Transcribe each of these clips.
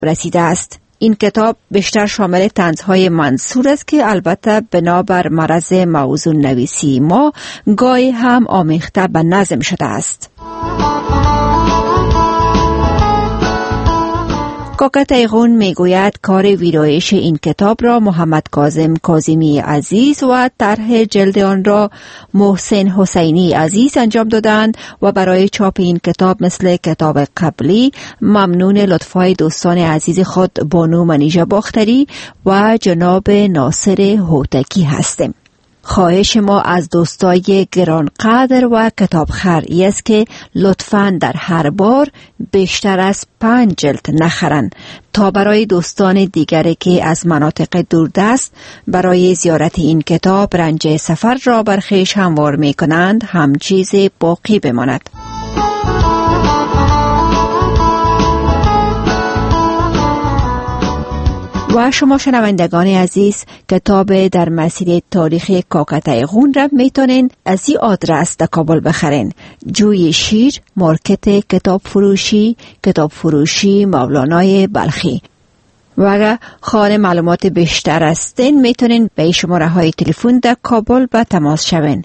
رسیده است. این کتاب بیشتر شامل طنزهای منثور است که البته بنابر مرض موزون نویسی ما گاهی هم آمیخته به نظم شده است. کاکا تیغون میگوید کار ویرایش این کتاب را محمد کاظم کاظمی عزیز و طرح جلد آن را محسن حسینی عزیز انجام دادند و برای چاپ این کتاب مثل کتاب قبلی ممنون لطفای دوستان عزیز خود بانو منیژه باختری و جناب ناصر هوتکی هستیم. خواهش ما از دوستای گرانقدر و کتابخر است که لطفاً در هر بار بیشتر از 5 جلد نخرن تا برای دوستان دیگری که از مناطق دوردست برای زیارت این کتاب رنج سفر را بر خویش هموار می کنند هم چیز باقی بماند. و شما شنوندگان عزیز کتاب در مسیر تاریخ کاکا تیغون را میتونین از این آدرس در کابل بخرین: جوی شیر، مارکت کتاب فروشی مولانای بلخی. و اگر خواهان معلومات بیشتر هستین میتونین به شماره های تلفن در کابل به تماس شوین: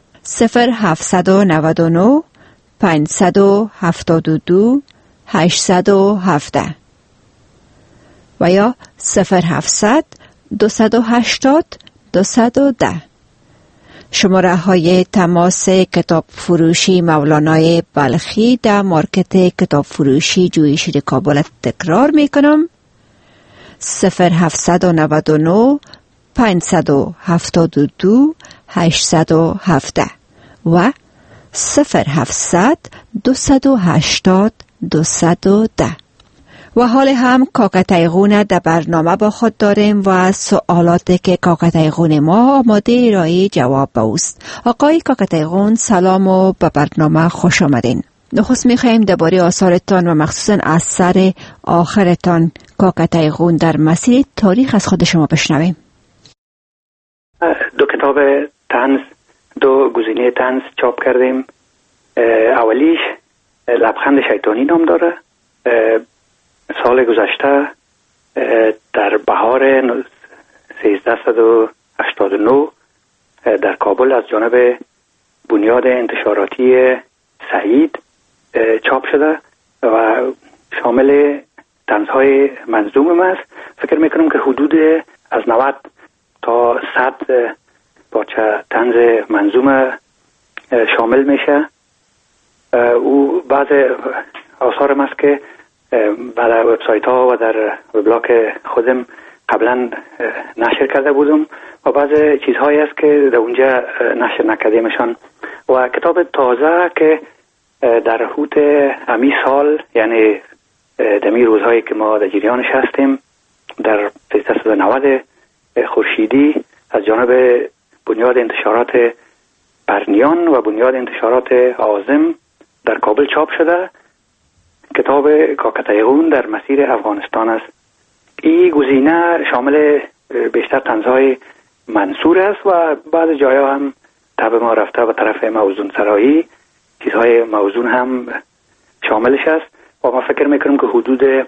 0799 572 817 و یا 0700 280 210. شماره های تماس کتاب فروشی مولانای بلخی در مارکت کتاب فروشی جوی شیر کابل تکرار می کنم: 0799 572 817 و 0700 280 210. و حال هم کاکا تیغون در برنامه با خود داریم و سوالاتی که کاکا تیغون ما آماده ارائه جواب به اوست. آقای کاکا تیغون سلام و به برنامه خوش آمدین. نخست میخواییم درباره آثارتان و مخصوصا اثر آخرتان کاکا تیغون در مسیر تاریخ از خود شما بشنویم. 2 کتاب طنز، 2 گزینه طنز چاپ کردیم. اولیش لبخند شیطانی نام داره. سال گذشته در بهار 1389 در کابل از جانب بنیاد انتشاراتی سعید چاپ شده و شامل طنزهای منظوم است. فکر میکنم که حدود از 90 تا 100 پارچه طنز منظوم شامل میشه. او بعض آثارم است که در وبسایت ها و در وبلاگ خودم قبلا نشر کرده بودم و بعض چیزهایی است که در اونجا نشر نکردیمشان و کتاب تازه که در حوت امی سال، یعنی دمی روزهایی که ما در جریانش هستیم، در 1390 خورشیدی از جانب بنیاد انتشارات برنیان و بنیاد انتشارات عازم در کابل چاپ شده. کتاب کاکا تیغون در مسیر افغانستان است. این گزینه شامل بیشتر طنزهای منثور است و بعض جاها هم تب ما رفته به طرف موزون سرایی، چیزهای موزون هم شاملش است و ما فکر میکنم که حدود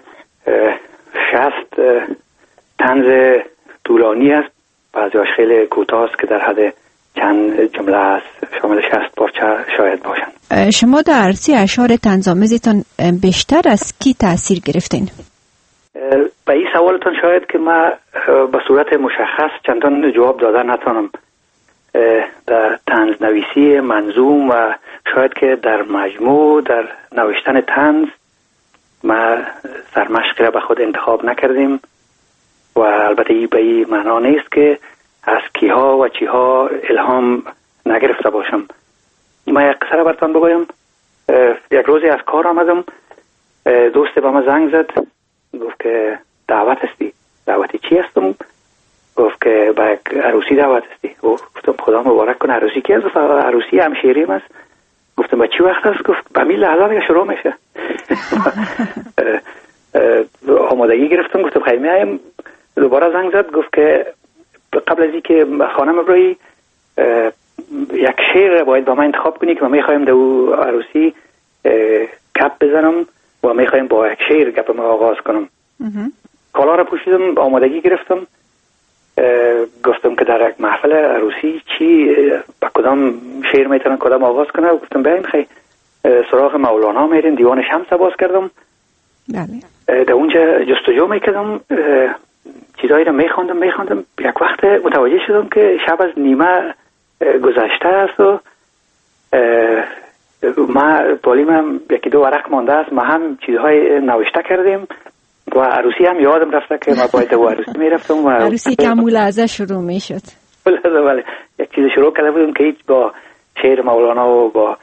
60 طنز طولانی است، بعضیاش خیلی کوتاه است که در حد چند جمله است، شامل 60 پارچه شاید باشند. شما در عرصه اشعار طنزآمیزتان بیشتر از کی تأثیر گرفتین؟ به این سوالتان شاید که من به صورت مشخص چندان جواب داده نتوانم. در طنز نویسی منظوم و شاید که در مجموع در نوشتن طنز ما سرمشقی را به خود انتخاب نکردیم و البته این به این معنا نیست که از کیها و چیها الهام نگرفته باشم. من یک قصه را براتان بگویم. یک روزی از کار آمدم، دوست با من زنگ زد، گفت که دعوت هستی. دعوتی چی هستم؟ گفت که با یک عروسی دعوت هستی. گفتم خدا مبارک کنه. عروسی کی است؟ عروسی همشیریم است. گفتم با چی وقت است؟ گفت به میل لحظه دیگه شروع میشه. آمادگی گرفتم، گفتم خیلی میایم. دوباره زنگ زد، گفت که قبل از اینکه خانم برای یک شعر باید با من انتخاب کنی که ما میخوایم در او عروسی کپ بزنم و میخوایم با یک شعر گپ ما آغاز کنم. کالا را پوشیدم، آمادگی گرفتم، گفتم که در یک محفل عروسی چی با کدام شعر میتونن کدام آواز کنه. گفتم بیاین خیلی سراغ مولانا میریم. دیوان شمس باز کردم. بله. در اونجا جستجو میکردم، چیزایی رو میخوندم. یک وقت متوجه شدم که شب از نیمه گذشته است و ما بالیم یکی دو ورق مانده است. ما هم چیزهای نوشته کردیم و عروسی هم یادم رفته که ما باید و عروسی میرفتم و عروسی که مولعزه شروع میشد. بله. یک چیز شروع کرده بودم که هیچ با شعر مولانا و با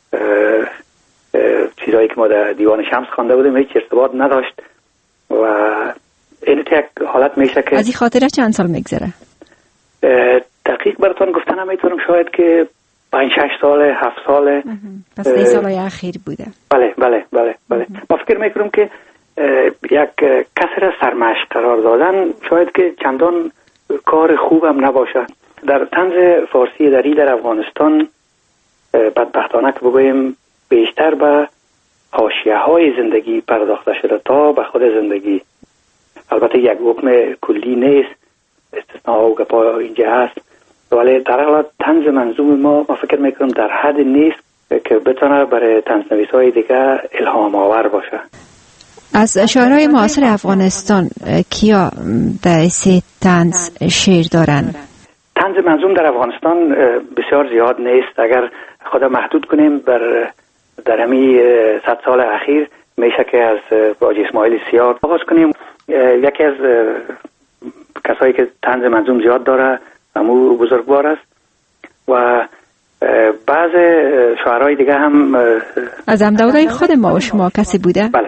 چیزهایی که ما در دیوان شمس خوانده بودیم هیچ ارتباط نداشت و این یک حالت میشه که از این خاطره چند سال میگذره؟ دقیق براتون گفتن نمیتونم، شاید که 5-6 سال 7 سال. پس 3 سال اخیر بوده. بله. ما فکر میکنم که یک کسی را سرمشق قرار دادن شاید که چندان کار خوبم نباشه. در طنز فارسی در افغانستان بدبختانه که بگویم بیشتر به حاشیه‌های زندگی پرداخته شده تا به خود زندگی. البته یک حکم کلی نیست، استثناء و گپا اینجا هست، ولی در حال طنز منظوم ما فکر میکنم در حد نیست که بتونه برای طنزنویس‌های دیگه الهام آور باشه. از شاعرای معاصر افغانستان کیا در سه طنز شعر دارن؟ طنز منظوم در افغانستان بسیار زیاد نیست. اگر خود محدود کنیم در همی 100 سال اخیر میشه که از حاجی اسماعیل سیاه آغاز کنیم. یکی از کسایی که طنز منظوم زیاد داره همو بزرگوار است و بعض شاعرای دیگه هم از همدولای خود ما و شما کسی بوده؟ بله.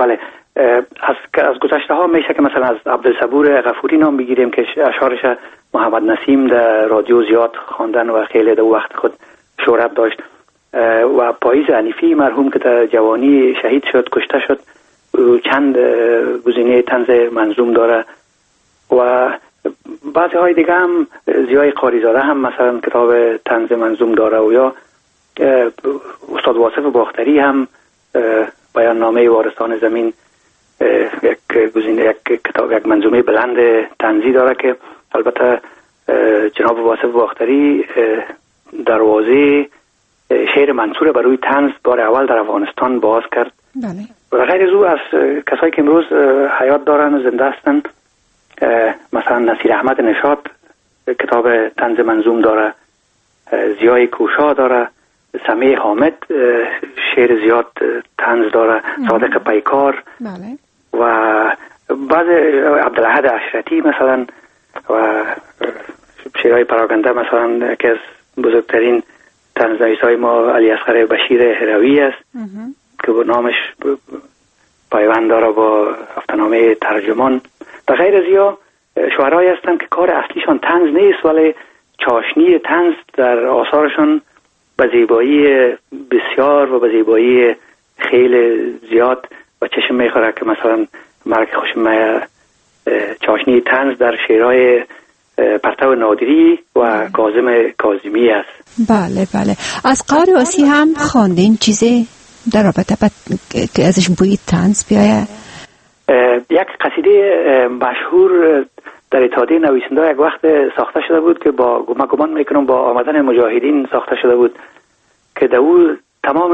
از گذشته ها میشه که مثلا از عبدالصبور غفوری نام بگیریم که اشعارش محمد نسیم در رادیو زیاد خواندن و خیلی در وقت خود شهرت داشت و پاییز حنیفی مرحوم که در جوانی شهید شد، کشته شد، چند گزینه طنز منظوم داره و بعضی های دیگه هم زیای قاریزاده هم مثلا کتاب طنز منظوم داره و یا استاد واصف باختری هم بیان نامه وارثان زمین یک گزینه یک کتاب یک منظومه بلند طنزی داره که البته جناب واصف باختری دروازه شعر منصور برای طنز بار اول در افغانستان باز کرد. بله. و غیر از او از کسایی که امروز حیات دارن و زنده هستن مثلا نصیر احمد نشاط کتاب طنز منظوم داره، ضیای کوشا داره، سمیع حامد شعر زیاد طنز داره، صادق پیکار. بله. و بعض عبدالاحد اشرتی مثلا و شعرهای پراکنده مثلا یکی از بزرگترین طنزنویسای ما علی اصغر بشیر هروی است که نامش پیوند داره با هفته‌نامه ترجمان. و غیر از یا شعرهایی هستند که کار اصلیشان طنز نیست ولی چاشنی طنز در آثارشان به زیبایی بسیار و به زیبایی خیلی زیاد و چشم میخوره که مثلا مرگ خوشم چاشنی طنز در شعرهای پرتو نادری و کاظم کاظمی است. بله. از قاری واسی هم خواندین چیزی در رابطه که ازش بوی طنز بیاید؟ یک قصیده مشهور در اتحادیه نویسنده یک وقت ساخته شده بود که با گمان میکنم با آمدن مجاهدین ساخته شده بود که در او تمام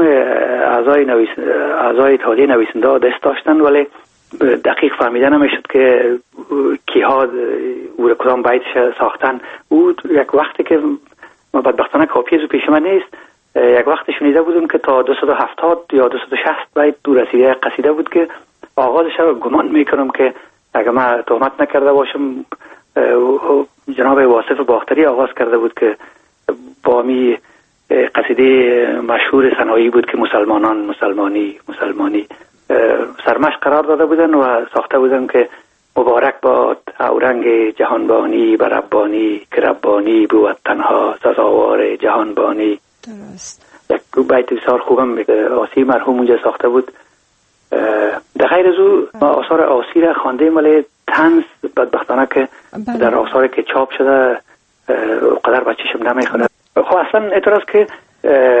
اعضای اتحادیه نویسنده دست داشتن ولی دقیق فهمیده نمیشد که کیها او را کدام بیتش ساختن. او یک وقتی که ما بدبختانه کاپی از پیش من نیست، یک وقت شنیده بودم که تا 270 یا 260 بیت دو رسیده قصیده بود که آغازش رو گمان میکنم که اگر من تهمت نکرده باشم جناب واصف باختری آغاز کرده بود که با می قصیده مشهور ثنایی بود که مسلمانی سرمشق قرار داده بودن و ساخته بودن که مبارک باد اورنگ جهانبانی بر ربانی که ربانی بود تنها سزاوار جهانبانی. درست. یک بیت بسیار خوبم آسی مرحوم اونجا ساخته بود. در غیر از او آثار آسی را خواندیم ولی طنز بدبختانه که در آثاری که چاپ شده قدر بچشم نمیخونه. خب اصلا اعتراض که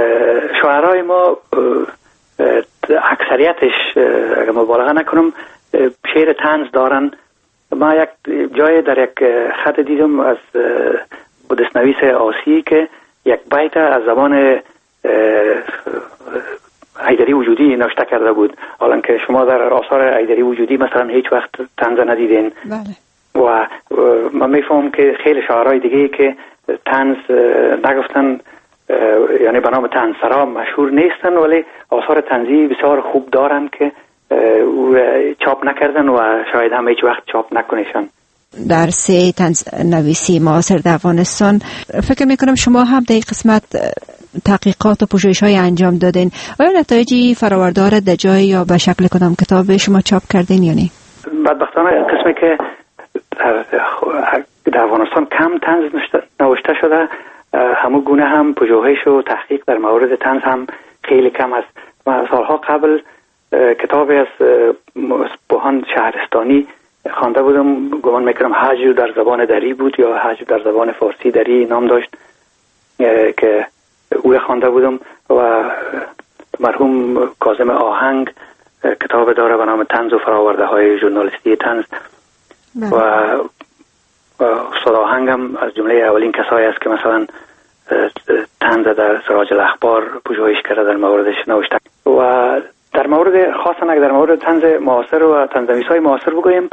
شاعرای ما اکثریتش اگر مبالغه نکنم شعر طنز دارن. ما یک جای در یک خط دیدم از دستنویس آسی که یک بیت از زبان حیدری وجودی نوشته کرده بود، حالا که شما در آثار حیدری وجودی مثلا هیچ وقت طنز ندیدین. بله. و من میفهمم که خیلی شاعرای دیگه که طنز نگفتن، یعنی به نام طنزسرا مشهور نیستن، ولی آثار طنزی بسیار خوب دارن که او چاپ نکردن و شاید هم هیچ وقت چاپ نکنیشن. در سه طنز نویسی معاصر در افغانستان فکر میکنم شما هم در قسمت تحقیقات و پژوهش‌های انجام دادین. آیا نتایجی فراوردار در جای یا به شکل کدام کتاب شما چاپ کردین یا نه؟ بدبختانه قسمی که در افغانستان کم طنز نوشته شده، همون گونه هم پژوهش و تحقیق در مورد طنز هم خیلی کم است. من سالها قبل کتابی از بوهان شهرستانی خوانده بودم، گمان میکنم هجر در زبان دری بود یا هجر در زبان فارسی دری نام داشت، که او خوانده بودم. و مرحوم کاظم آهنگ کتاب داره به نام طنز و فراورده های ژورنالیستی طنز. و استاد آهنگ هم از جمله اولین کسایی است که مثلا طنز در سراج الاخبار پژوهش کرده، در موردش نوشته. و در مورد خاصا اگر در مورد طنز معاصر و طنزنویس‌های معاصر بگویم،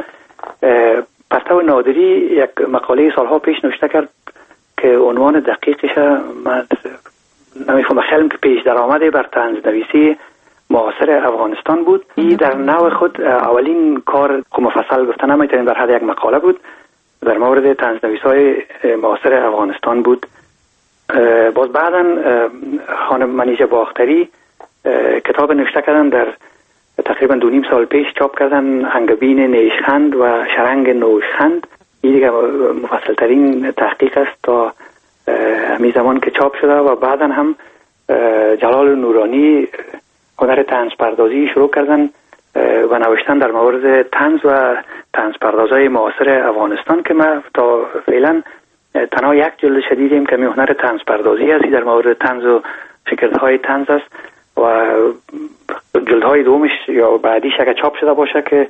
پرتو نادری یک مقاله سالها پیش نوشته کرد که عنوان دقیقش من نمیفهمم، خیلی که پیش درآمده بر طنزنویسی معاصر افغانستان بود. این در نوع خود اولین کار مفصل گفتن نمیتونیم در حد یک مقاله بود در مورد طنزنویس‌های معاصر افغانستان بود. باز بعداً خانم منیژه باختری کتاب نوشته کردن، در تقریبا 2.5 سال پیش چاپ کردن، انگبین نیشخند و شرنگ نوشخند. این دیگه مفصل ترین تحقیق است تا همین زمان که چاپ شده. و بعدا هم جلال نورانی هنر طنز پردازی شروع کردن و نوشتن در مورد طنز و طنز پردازای معاصر افغانستان، که ما تا فعلا تنها یک جلد شدیدیم که هنر طنز پردازی است در مورد طنز و شکل‌های طنز است. و جلدهای دومش یا بعدیش اگه چاپ شده باشه که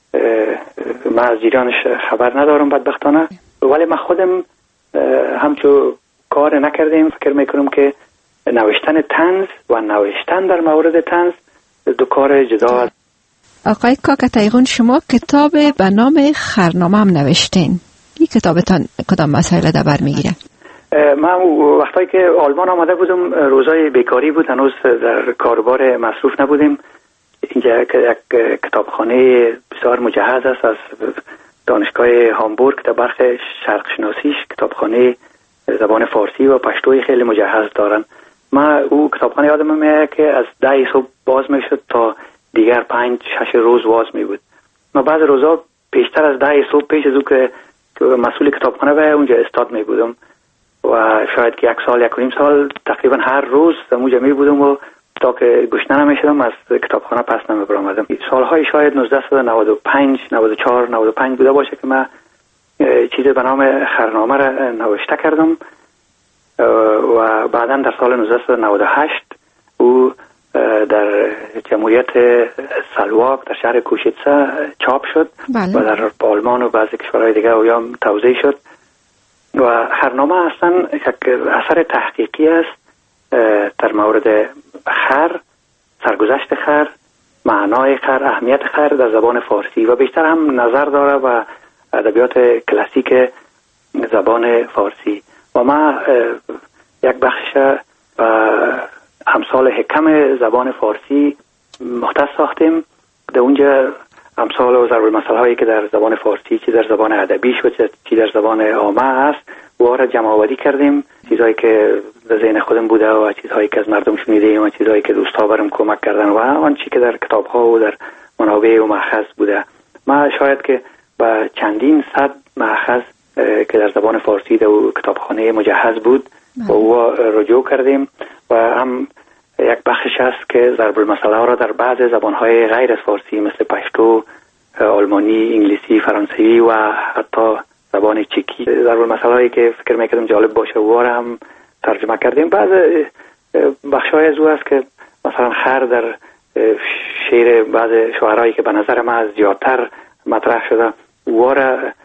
من از جریانش خبر ندارم بدبختانه، ولی من خودم همچو کار نکردیم. فکر میکنم که نوشتن طنز و نوشتن در مورد طنز دو کار جدا است. آقای کاکتایغون، شما کتاب به نام خرنامه هم نوشتین. این کتابتان کدام مسائل در بر میگیره؟ من وقتی که آلمان آمده بودم روزای بیکاری بود، هنوز در کاربار مصروف نبودیم. اینجا یک کتابخانه بسیار مجهز است از دانشگاه هامبورگ، در بخش شرق شناسیش کتابخانه زبان فارسی و پشتوی خیلی مجهز دارن. من او کتابخانه یادم میاد که از 10 صبح باز میشد تا دیگر 5-6 روز باز می بود. من بعض روزا پیشتر از 10 صبح پیش از او که مسئول کتابخانه به اونجا استاد می بودم و شاید که 1.5 سال تقریبا هر روز اونجا می بودم و تا که گشنه نمیشدم از کتابخانه پس نمی برآمدم. سالهای شاید 1995 94 95 بوده باشه که من چیزی به نام خرنامه را نوشته کردم و بعدا در سال 1998 او در جمهوریت سلواک در شهر کوشیتسه چاپ شد. بله. و در آلمان و بعضی کشورهای دیگه اویام توزیع شد. و خرنامه اصلا یک اثر تحقیقی است در مورد خر، سرگذشت خر، معنای خر، اهمیت خر در زبان فارسی و بیشتر هم نظر داره و ادبیات کلاسیک زبان فارسی. و ما یک بخش و امثال حکم زبان فارسی مختص ساختیم. در اونجا امثال و ضرب المثل هایی که در زبان فارسی چی در زبان ادبیش و چی در زبان عامه است و را جمع آوری کردیم. چیزهایی که در ذهن خودم بوده و چیزهایی که از مردم شنیدیم و چیزهایی که دوستا برام کمک کردن و آنچه که در کتاب ها و در منابع و مأخذ بوده. ما شاید که با چندین صد مأخذ که در زبان فارسی در کتابخانه مجهز بود و او رجوع کردیم و هم یک بخشش است که ضرب المثل ها را در بعض زبانهای غیر از فارسی مثل پشتو، آلمانی، انگلیسی، فرانسوی و حتی زبان چکی ضرب المثل هایی که فکر میکردم جالب باشه و را هم ترجمه کردیم. بعض بخشای از او است که مثلا خر در شعر بعض شاعرایی که به نظر من از زیادتر مطرح شده، او را